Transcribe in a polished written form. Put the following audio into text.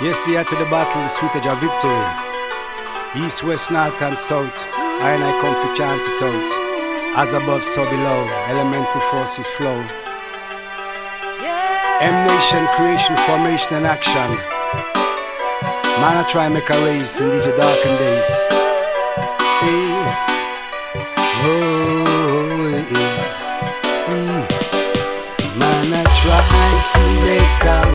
Yes, they are to the battle, the sweet edge of victory. East, west, north and south, I and I come to chant it out. As above, so below, elemental forces flow. M-nation, creation, formation and action. Man, I try and make a race in these darkened days. Hey. Oh, yeah. See, man, I try to make a